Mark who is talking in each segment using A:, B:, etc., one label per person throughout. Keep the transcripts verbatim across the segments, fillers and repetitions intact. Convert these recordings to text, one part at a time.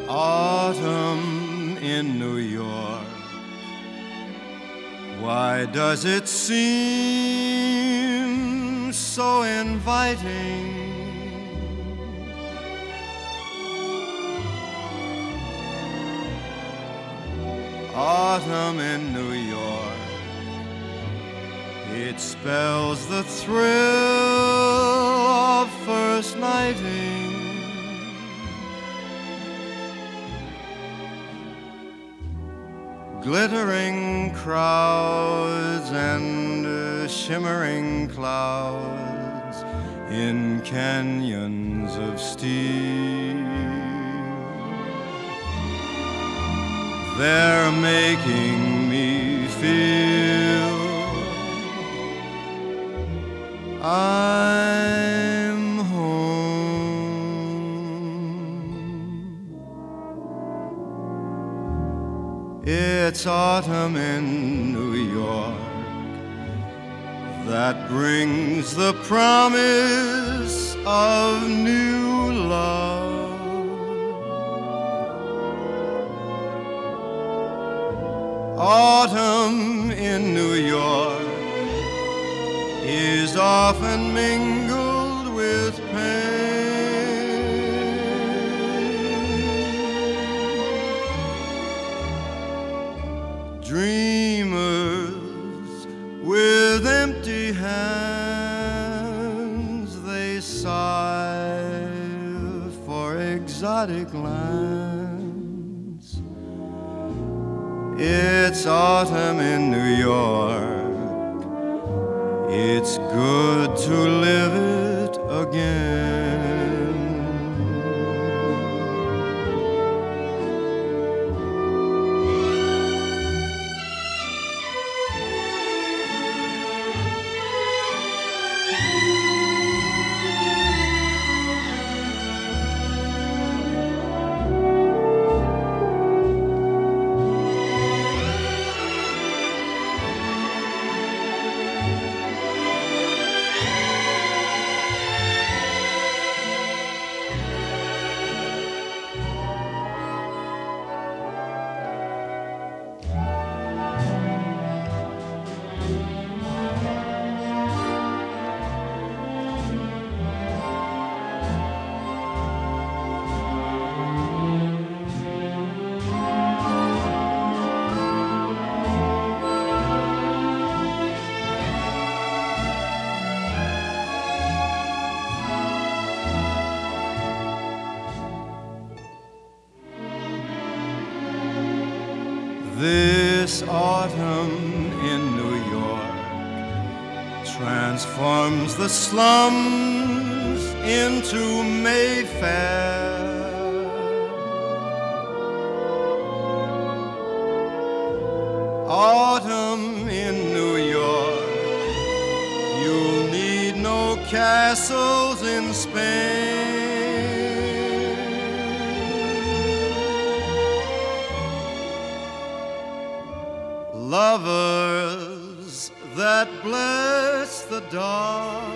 A: Autumn in New York, why does it seem so inviting? Autumn in New York, it spells the thrill of first nighting. Glittering crowds and uh, shimmering clouds in canyons of steel. They're making me feel I'm home. It's autumn in New York that brings the promise of new love. Autumn in New York is often mingled with pain. Dreamers with empty hands, they sigh for exotic lands. It's autumn in New York, it's good to live it again. This autumn in New York transforms the slums into Mayfair. Autumn in New York, you'll need no castles in Spain. Lovers that bless the dark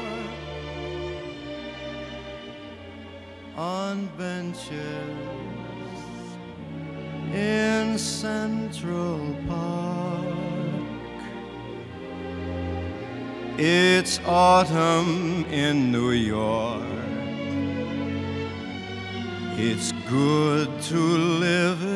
A: on benches in Central Park. It's autumn in New York, it's good to live